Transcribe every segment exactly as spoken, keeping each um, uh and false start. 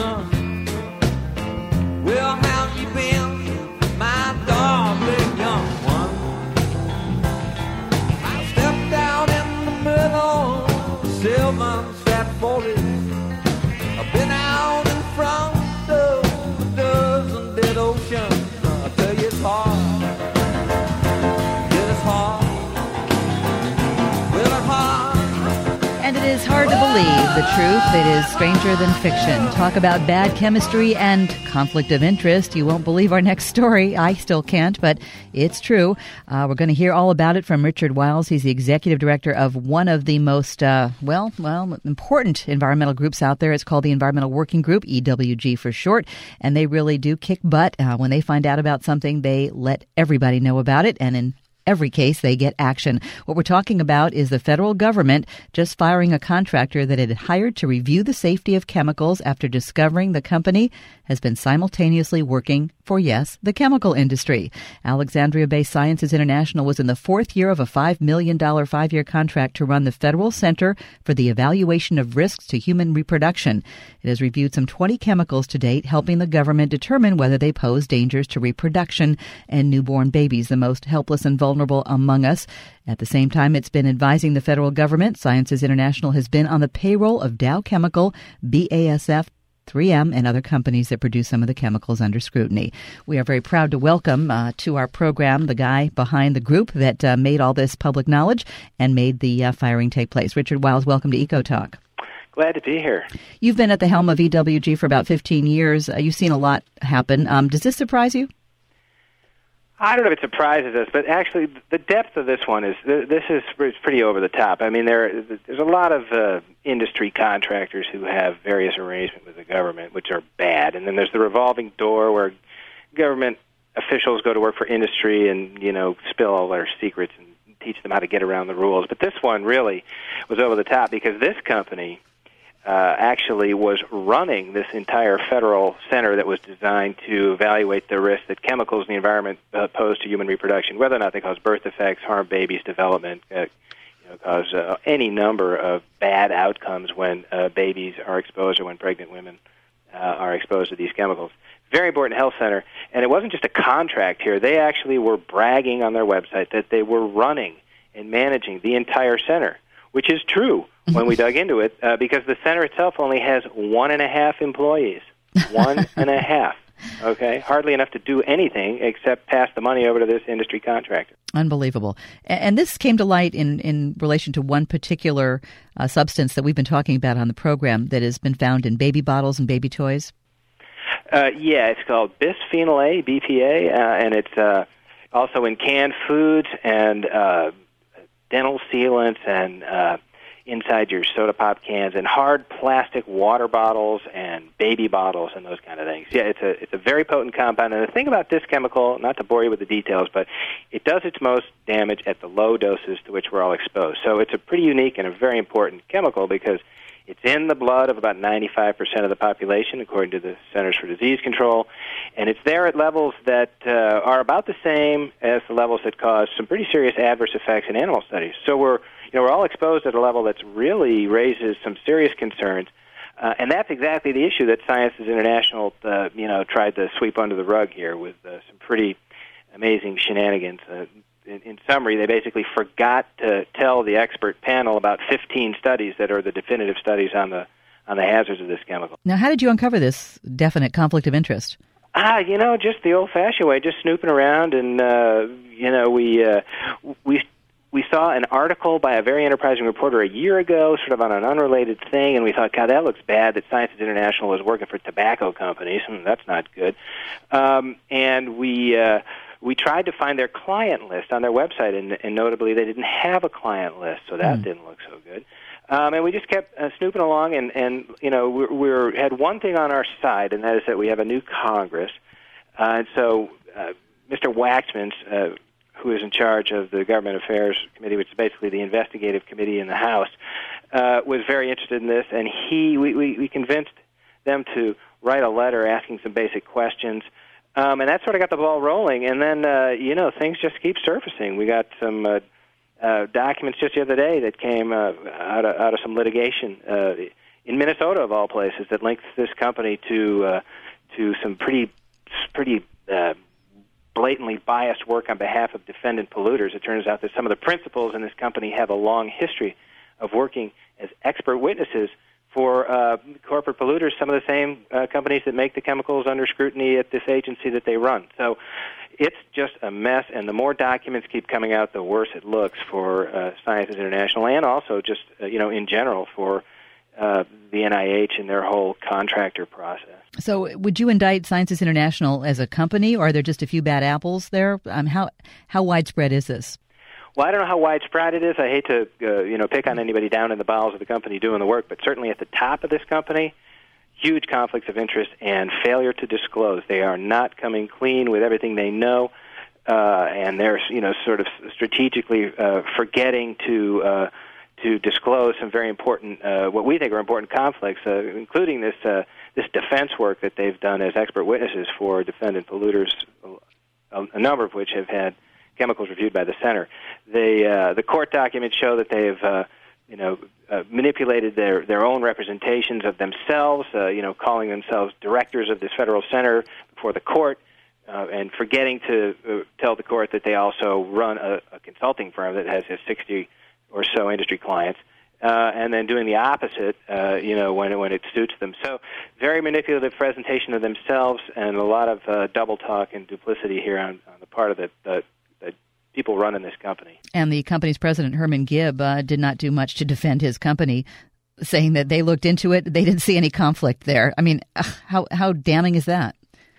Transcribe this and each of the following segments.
son. Well, how you been, my darling young one? I stepped down in the middle, Sylvan sat for it. I've been out in front of a dozen dead oceans. I tell you it's hard, yeah, it's hard, well, it's hard. And it is hard to believe the truth. It is stranger than fiction. Talk about bad chemistry and conflict of interest. You won't believe our next story. I still can't, but it's true. Uh, we're going to hear all about it from Richard Wiles. He's the executive director of one of the most, uh, well, well, important environmental groups out there. It's called the Environmental Working Group, E W G for short, and they really do kick butt. Uh, when they find out about something, they let everybody know about it, and in every case, they get action. What we're talking about is the federal government just firing a contractor that it had hired to review the safety of chemicals after discovering the company has been simultaneously working for, yes, the chemical industry. Alexandria-based Sciences International was in the fourth year of a five million dollars five-year contract to run the Federal Center for the Evaluation of Risks to Human Reproduction. It has reviewed some twenty chemicals to date, helping the government determine whether they pose dangers to reproduction and newborn babies, the most helpless and vulnerable among us. At the same time, it's been advising the federal government. Sciences International has been on the payroll of Dow Chemical, B A S F, three M, and other companies that produce some of the chemicals under scrutiny. We are very proud to welcome uh, to our program the guy behind the group that uh, made all this public knowledge and made the uh, firing take place. Richard Wiles, welcome to EcoTalk. Glad to be here. You've been at the helm of E W G for about fifteen years. Uh, you've seen a lot happen. Um, does this surprise you? I don't know if it surprises us, but actually the depth of this one is, this is pretty over the top. I mean, there there's a lot of uh, industry contractors who have various arrangements with the government, which are bad. And then there's the revolving door where government officials go to work for industry and, you know, spill all their secrets and teach them how to get around the rules. But this one really was over the top because this company Uh, actually was running this entire federal center that was designed to evaluate the risk that chemicals in the environment uh, pose to human reproduction, whether or not they cause birth defects, harm babies' development, uh, you know, cause uh, any number of bad outcomes when uh, babies are exposed or when pregnant women uh, are exposed to these chemicals. Very important health center, and it wasn't just a contract here. They actually were bragging on their website that they were running and managing the entire center, which is true when we dug into it, uh, because the center itself only has one and a half employees. One and a half. Okay? Hardly enough to do anything except pass the money over to this industry contractor. Unbelievable. And this came to light in, in relation to one particular uh, substance that we've been talking about on the program that has been found in baby bottles and baby toys. Uh, yeah, it's called bisphenol A, B P A, uh, and it's uh, also in canned foods and uh, dental sealants and uh, inside your soda pop cans and hard plastic water bottles and baby bottles and those kind of things. Yeah, it's a it's a very potent compound. And the thing about this chemical, not to bore you with the details, but it does its most damage at the low doses to which we're all exposed. So it's a pretty unique and a very important chemical because it's in the blood of about ninety-five percent of the population, according to the Centers for Disease Control, and it's there at levels that uh, are about the same as the levels that cause some pretty serious adverse effects in animal studies. So we're You know, we're all exposed at a level that really raises some serious concerns, uh, and that's exactly the issue that Sciences International, uh, you know, tried to sweep under the rug here with uh, some pretty amazing shenanigans. Uh, in, in summary, they basically forgot to tell the expert panel about fifteen studies that are the definitive studies on the on the hazards of this chemical. Now, how did you uncover this definite conflict of interest? Ah, you know, just the old-fashioned way, just snooping around, and uh, you know, we uh, we. We saw an article by a very enterprising reporter a year ago, sort of on an unrelated thing, and we thought, God, that looks bad that Sciences International was working for tobacco companies. Hmm, that's not good. Um, and we uh, we tried to find their client list on their website, and, and notably they didn't have a client list, so that mm. didn't look so good. Um, and we just kept uh, snooping along, and, and you know, we we're, had one thing on our side, and that is that we have a new Congress. Uh, and so uh, Mister Waxman's uh, who is in charge of the Government Affairs Committee, which is basically the investigative committee in the House, uh, was very interested in this, and he we, we, we convinced them to write a letter asking some basic questions, um, and that sort of got the ball rolling, and then, uh, you know, things just keep surfacing. We got some uh, uh, documents just the other day that came uh, out, of, out of some litigation uh, in Minnesota, of all places, that links this company to uh, to some pretty pretty uh, blatantly biased work on behalf of defendant polluters. It turns out that some of the principals in this company have a long history of working as expert witnesses for uh, corporate polluters, some of the same uh, companies that make the chemicals under scrutiny at this agency that they run. So it's just a mess, and the more documents keep coming out, the worse it looks for uh, Sciences International, and also just, uh, you know, in general for uh, the N I H and their whole contractor process. So would you indict Sciences International as a company, or are there just a few bad apples there? Um, how how widespread is this? Well, I don't know how widespread it is. I hate to, uh, you know, pick on anybody down in the bowels of the company doing the work, but certainly at the top of this company, huge conflicts of interest and failure to disclose. They are not coming clean with everything they know, uh, and they're, you know, sort of strategically uh, forgetting to uh, to disclose some very important, uh, what we think are important conflicts, uh, including this uh, this defense work that they've done as expert witnesses for defendant polluters, a, a number of which have had chemicals reviewed by the center. They, uh, the court documents show that they've, uh, you know, uh, manipulated their, their own representations of themselves, uh, you know, calling themselves directors of this federal center before the court, uh, and forgetting to uh, tell the court that they also run a, a consulting firm that has sixty or so industry clients, uh, and then doing the opposite, uh, you know, when when it suits them. So, very manipulative presentation of themselves, and a lot of uh, double talk and duplicity here on, on the part of the, the people running this company. And the company's president, Herman Gibb, uh, did not do much to defend his company, saying that they looked into it, they didn't see any conflict there. I mean, how how damning is that?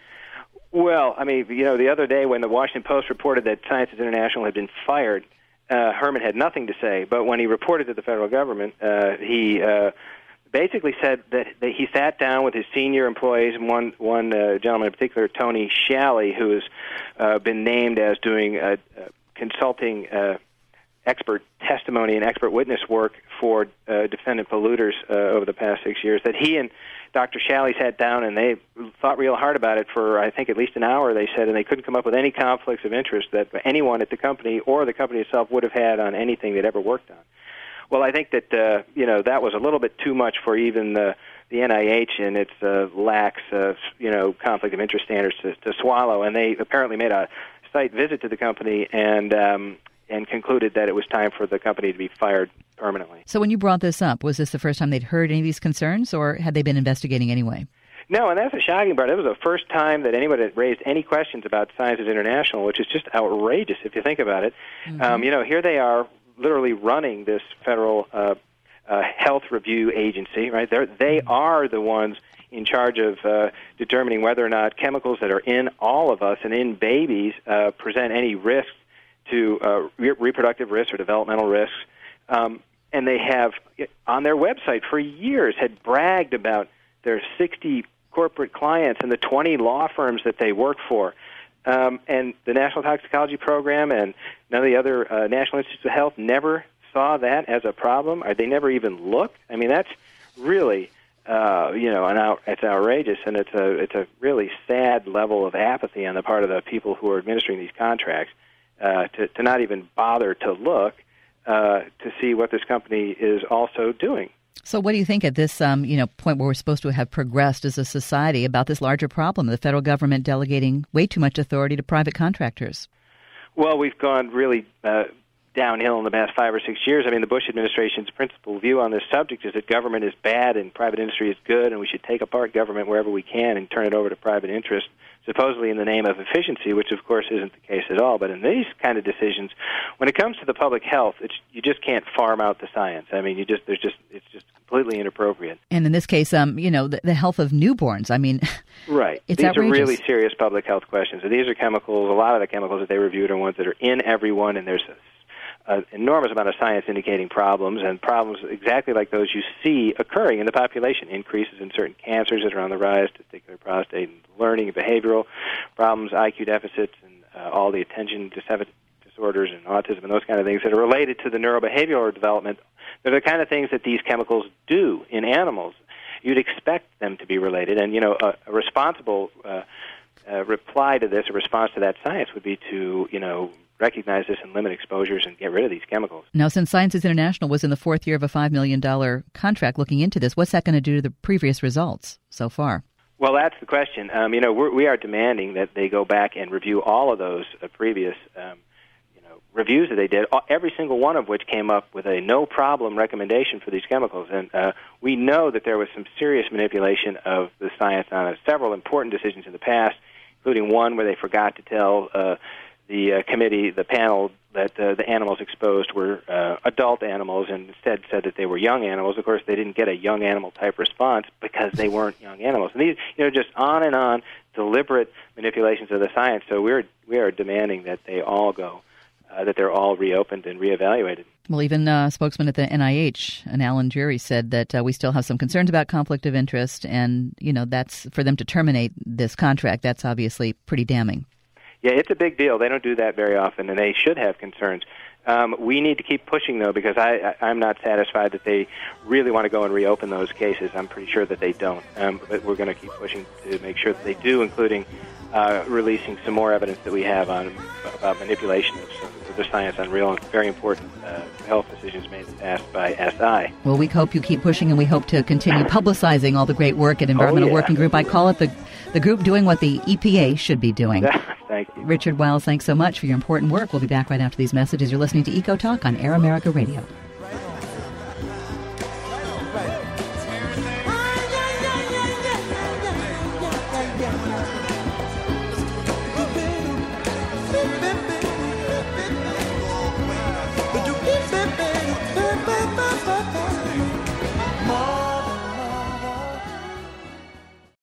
Well, I mean, you know, the other day when the Washington Post reported that Sciences International had been fired, uh, Herman had nothing to say. But when he reported to the federal government, uh, he uh, basically said that, that he sat down with his senior employees, and one, one uh, gentleman in particular, Tony Shalley, who has uh, been named as doing a, a consulting uh, expert testimony and expert witness work for uh, defendant polluters uh, over the past six years, that he and Doctor Shalley sat down and they thought real hard about it for, I think, at least an hour, they said, and they couldn't come up with any conflicts of interest that anyone at the company or the company itself would have had on anything they'd ever worked on. Well, I think that, uh, you know, that was a little bit too much for even the, the N I H and its uh, lax, uh, you know, conflict of interest standards to, to swallow, and they apparently made a site visit to the company and um, and concluded that it was time for the company to be fired permanently. So when you brought this up, was this the first time they'd heard any of these concerns, or had they been investigating anyway? No, and that's the shocking part. It was the first time that anybody had raised any questions about Sciences International, which is just outrageous if you think about it. Mm-hmm. Um, you know, here they are literally running this federal uh, uh, health review agency, right? They're, they are the ones in charge of uh, determining whether or not chemicals that are in all of us and in babies uh, present any risks to uh, re- reproductive risks or developmental risks. Um, and they have, on their website for years, had bragged about their sixty corporate clients and the twenty law firms that they work for. Um, and the National Toxicology Program and none of the other uh, National Institutes of Health never saw that as a problem, or they never even looked. I mean, that's really... Uh, you know, and out, it's outrageous, and it's a it's a really sad level of apathy on the part of the people who are administering these contracts uh, to to not even bother to look uh, to see what this company is also doing. So, what do you think at this um, you know point where we're supposed to have progressed as a society about this larger problem, the federal government delegating way too much authority to private contractors? Well, we've gone really Uh, downhill in the past five or six years. I mean, the Bush administration's principal view on this subject is that government is bad and private industry is good, and we should take apart government wherever we can and turn it over to private interest, supposedly in the name of efficiency, which of course isn't the case at all. But in these kind of decisions, when it comes to the public health, it's, you just can't farm out the science. I mean, you just there's just it's just completely inappropriate. And in this case, um, you know, the, the health of newborns. I mean, right. It's these outrageous. are really serious public health questions. And these are chemicals. A lot of the chemicals that they reviewed are ones that are in everyone, and there's a an enormous amount of science indicating problems, and problems exactly like those you see occurring in the population. Increases in certain cancers that are on the rise, particularly prostate, and learning and behavioral problems, I Q deficits, and uh, all the attention disorders and autism and those kind of things that are related to the neurobehavioral development. They're the kind of things that these chemicals do in animals. You'd expect them to be related, and, you know, a, a responsible uh, uh, reply to this, a response to that science would be to, you know, recognize this and limit exposures and get rid of these chemicals. Now, since Sciences International was in the fourth year of a five million dollars contract looking into this, what's that going to do to the previous results so far? Well, that's the question. Um, you know, we're, we are demanding that they go back and review all of those uh, previous um, you know, reviews that they did, every single one of which came up with a no-problem recommendation for these chemicals. And uh, we know that there was some serious manipulation of the science on several important decisions in the past, including one where they forgot to tell uh, the uh, committee, the panel, that uh, the animals exposed were uh, adult animals and instead said that they were young animals. Of course, they didn't get a young animal type response because they weren't young animals. And these, you know, just on and on, deliberate manipulations of the science. So we're we are demanding that they all go, uh, that they're all reopened and reevaluated. Well, even uh, spokesman at the N I H, an Alan Jury, said that uh, we still have some concerns about conflict of interest, and you know that's for them to terminate this contract. That's obviously pretty damning. Yeah, it's a big deal. They don't do that very often, and they should have concerns. Um, we need to keep pushing, though, because I, I, I'm not satisfied that they really want to go and reopen those cases. I'm pretty sure that they don't. Um, but we're going to keep pushing to make sure that they do, including uh, releasing some more evidence that we have on about manipulation of the science on real and very important uh, health decisions made in the past by S I. Well, we hope you keep pushing, and we hope to continue publicizing all the great work at Environmental oh, yeah. Working Group. I call it the, the group doing what the E P A should be doing. Thank you. Richard Wiles, thanks so much for your important work. We'll be back right after these messages. You're listening to Eco Talk on Air America Radio.